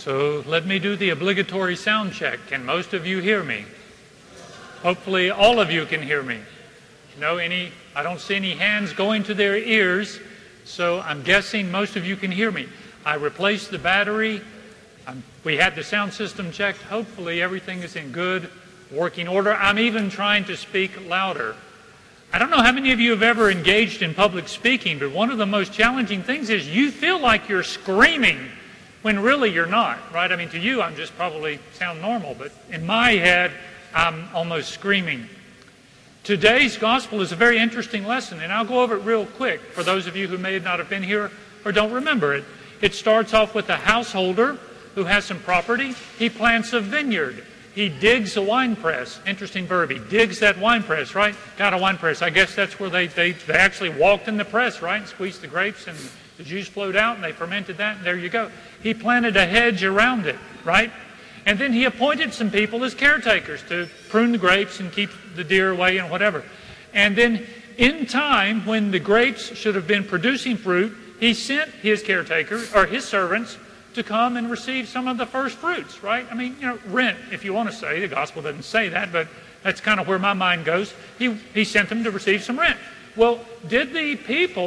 So let me do the obligatory sound check. Can most of you hear me? Hopefully all of you can hear me. I don't see any hands going to their ears, so I'm guessing most of you can hear me. I replaced the battery. We had the sound system checked. Hopefully everything is in good working order. I'm even trying to speak louder. I don't know how many of you have ever engaged in public speaking, but one of the most challenging things is you feel like you're screaming when really you're not, right? I mean, to you, I'm just probably sound normal, but in my head, I'm almost screaming. Today's gospel is a very interesting lesson, and I'll go over it real quick for those of you who may not have been here or don't remember it. It starts off with a householder who has some property. He plants a vineyard. He digs a wine press. Interesting verb. He digs that wine press, right? Got a wine press. I guess that's where they actually walked in the press, right? And squeezed the grapes and the juice flowed out and they fermented that, and there you go. He planted a hedge around it, right? And then he appointed some people as caretakers to prune the grapes and keep the deer away and whatever. And then in time, when the grapes should have been producing fruit, he sent his caretakers, or his servants, to come and receive some of the first fruits, right? I mean, rent, if you want to say. The gospel doesn't say that, but that's kind of where my mind goes. He sent them to receive some rent. Well, did the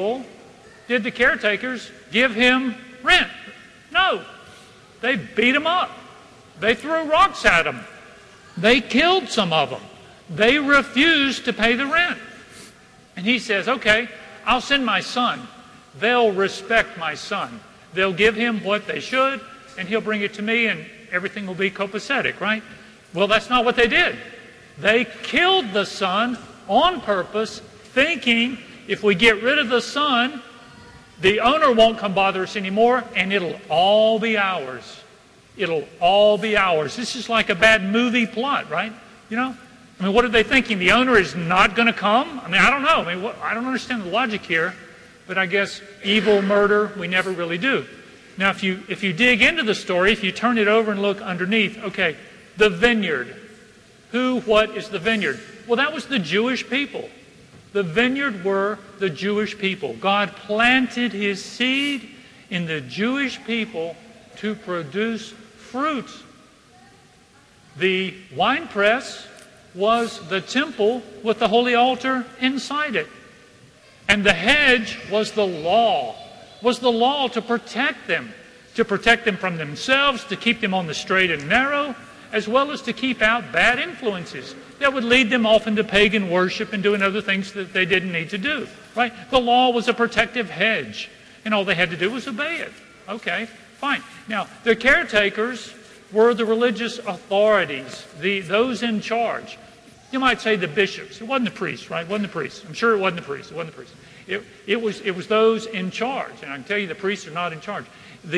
caretakers give him rent? No. They beat him up. They threw rocks at him. They killed some of them. They refused to pay the rent. And he says, okay, I'll send my son. They'll respect my son. They'll give him what they should, and he'll bring it to me, and everything will be copacetic, right? Well, that's not what they did. They killed the son on purpose, thinking if we get rid of the son, the owner won't come bother us anymore, and it'll all be ours. It'll all be ours. This is like a bad movie plot, right? What are they thinking? The owner is not going to come? I don't know. I don't understand the logic here. But I guess evil, murder, we never really do. Now, if you dig into the story, if you turn it over and look underneath, okay, the vineyard. What is the vineyard? Well, that was the Jewish people. The vineyard were the Jewish people. God planted his seed in the Jewish people to produce fruit. The winepress was the temple with the holy altar inside it. And the hedge was the law to protect them from themselves, to keep them on the straight and narrow, as well as to keep out bad influences that would lead them off into pagan worship and doing other things that they didn't need to do, right? The law was a protective hedge, and all they had to do was obey it. Okay, fine. Now, the caretakers were the religious authorities, those in charge. You might say the bishops. It wasn't the priests, right? It wasn't the priests. I'm sure it wasn't the priests. It wasn't the priests. It was those in charge. And I can tell you the priests are not in charge.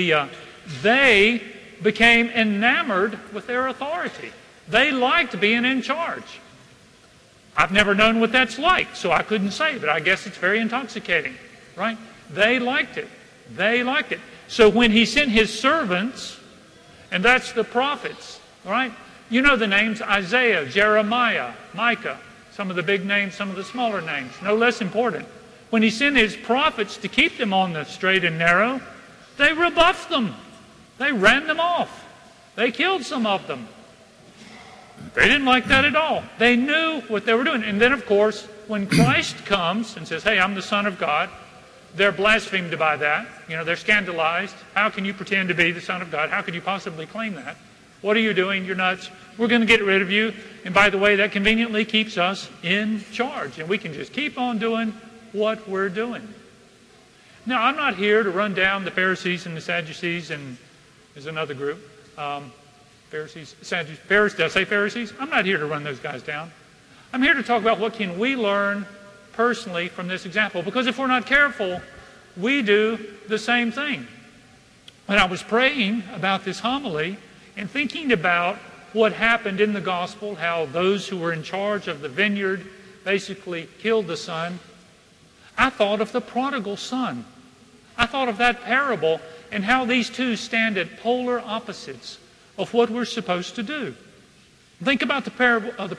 They became enamored with their authority. They liked being in charge. I've never known what that's like, so I couldn't say, but I guess it's very intoxicating, right? They liked it. They liked it. So when he sent his servants, and that's the prophets, all right? You know the names: Isaiah, Jeremiah, Micah, some of the big names, some of the smaller names, no less important. When he sent his prophets to keep them on the straight and narrow, they rebuffed them. They ran them off. They killed some of them. They didn't like that at all. They knew what they were doing. And then, of course, when Christ comes and says, hey, I'm the Son of God, they're blasphemed by that. They're scandalized. How can you pretend to be the Son of God? How could you possibly claim that? What are you doing? You're nuts. We're going to get rid of you. And by the way, that conveniently keeps us in charge. And we can just keep on doing what we're doing. Now, I'm not here to run down the Pharisees and the Sadducees, and there's another group. Pharisees, Sadducees. Did I say Pharisees? I'm not here to run those guys down. I'm here to talk about what can we learn personally from this example. Because if we're not careful, we do the same thing. When I was praying about this homily, and thinking about what happened in the gospel, how those who were in charge of the vineyard basically killed the son, I thought of the prodigal son. I thought of that parable and how these two stand at polar opposites of what we're supposed to do. Think about the parable of the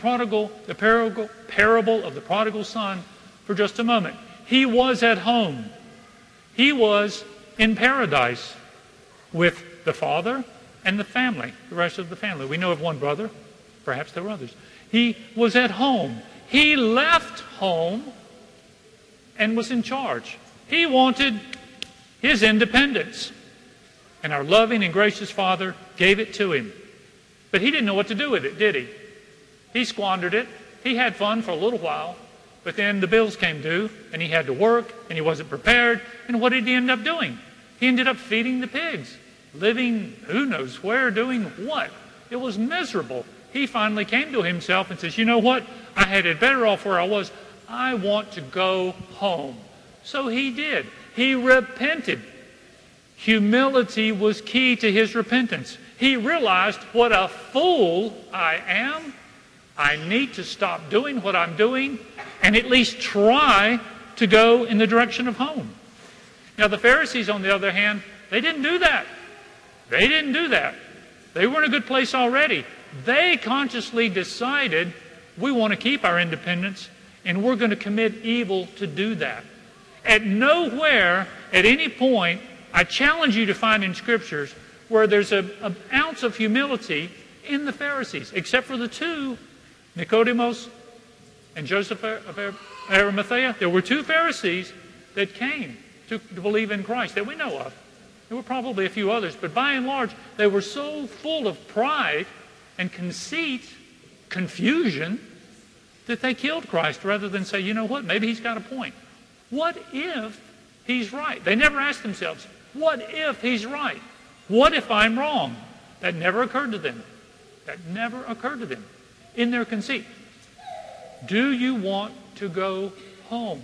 prodigal son for just a moment. He was at home. He was in paradise with the Father and the family, the rest of the family. We know of one brother. Perhaps there were others. He was at home. He left home and was in charge. He wanted his independence. And our loving and gracious Father gave it to him. But he didn't know what to do with it, did he? He squandered it. He had fun for a little while. But then the bills came due, and he had to work, and he wasn't prepared. And what did he end up doing? He ended up feeding the pigs, living who knows where, doing what. It was miserable. He finally came to himself and says, you know what? I had it better off where I was. I want to go home. So he did. He repented. Humility was key to his repentance. He realized what a fool I am. I need to stop doing what I'm doing and at least try to go in the direction of home. Now the Pharisees, on the other hand, they didn't do that. They didn't do that. They were in a good place already. They consciously decided we want to keep our independence and we're going to commit evil to do that. At nowhere, at any point, I challenge you to find in Scriptures where there's an ounce of humility in the Pharisees, except for the two, Nicodemus and Joseph of Arimathea. There were two Pharisees that came to believe in Christ that we know of. There were probably a few others, but by and large, they were so full of pride and conceit, confusion, that they killed Christ rather than say, you know what, maybe he's got a point. What if he's right? They never asked themselves, what if he's right? What if I'm wrong? That never occurred to them. That never occurred to them in their conceit. Do you want to go home?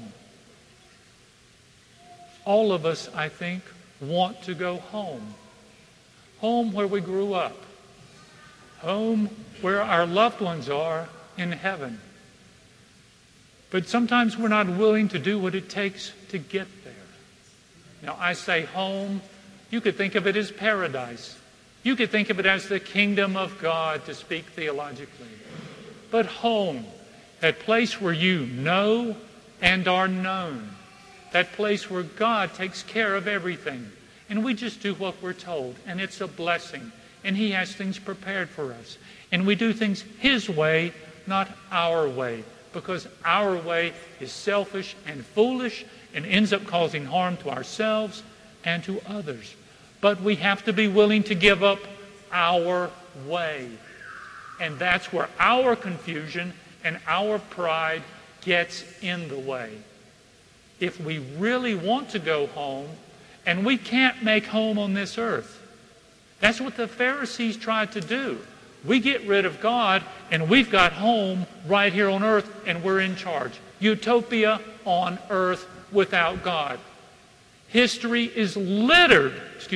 All of us, I think, want to go home. Home where we grew up. Home where our loved ones are in heaven. But sometimes we're not willing to do what it takes to get there. Now, I say home. You could think of it as paradise. You could think of it as the kingdom of God, to speak theologically. But home, that place where you know and are known. That place where God takes care of everything. And we just do what we're told. And it's a blessing. And He has things prepared for us. And we do things His way, not our way. Because our way is selfish and foolish and ends up causing harm to ourselves and to others. But we have to be willing to give up our way. And that's where our confusion and our pride gets in the way. If we really want to go home, and we can't make home on this earth. That's what the Pharisees tried to do. We get rid of God, and we've got home right here on earth, and we're in charge. Utopia on earth without God. History is littered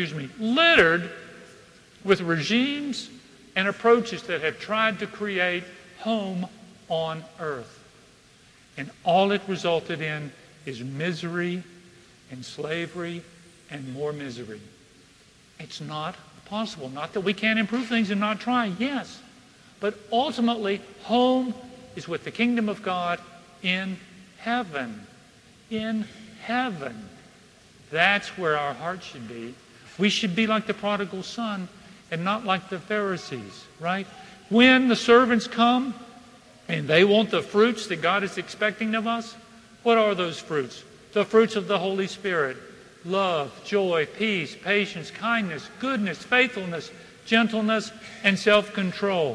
with regimes and approaches that have tried to create home on earth. And all it resulted in is misery and slavery and more misery. It's not possible. Not that we can't improve things and not try, yes. But ultimately, home is with the kingdom of God in heaven. In heaven. That's where our heart should be. We should be like the prodigal son and not like the Pharisees, right? When the servants come and they want the fruits that God is expecting of us, what are those fruits? The fruits of the Holy Spirit. Love, joy, peace, patience, kindness, goodness, faithfulness, gentleness, and self-control.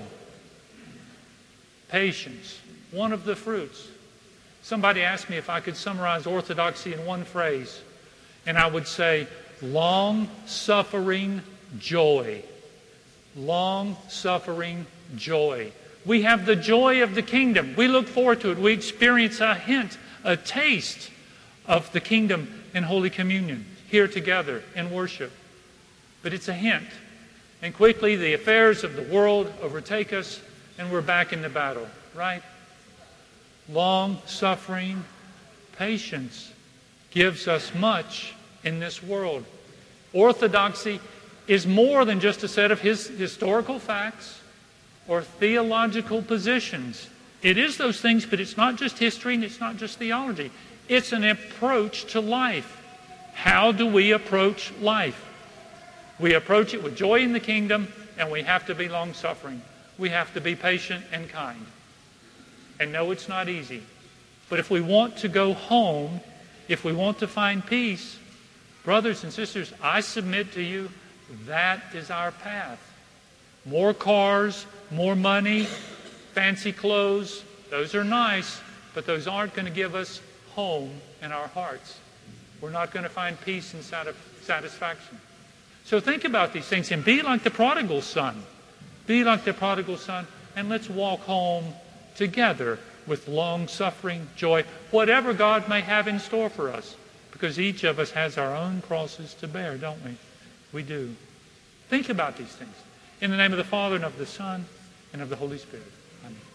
Patience, one of the fruits. Somebody asked me if I could summarize orthodoxy in one phrase, and I would say, long-suffering joy. Long-suffering joy. We have the joy of the kingdom. We look forward to it. We experience a hint, a taste of the kingdom in Holy Communion, here together in worship. But it's a hint. And quickly the affairs of the world overtake us, and we're back in the battle, right? Long-suffering patience gives us much in this world. Orthodoxy is more than just a set of historical facts or theological positions. It is those things, but it's not just history and it's not just theology. It's an approach to life. How do we approach life? We approach it with joy in the kingdom, and we have to be long-suffering. We have to be patient and kind. And no, it's not easy. But if we want to go home, if we want to find peace, brothers and sisters, I submit to you, that is our path. More cars, more money, fancy clothes, those are nice, but those aren't going to give us home in our hearts. We're not going to find peace and satisfaction. So think about these things and be like the prodigal son. Be like the prodigal son, and let's walk home together with long-suffering joy, whatever God may have in store for us, because each of us has our own crosses to bear, don't we? We do. Think about these things. In the name of the Father, and of the Son, and of the Holy Spirit. Amen.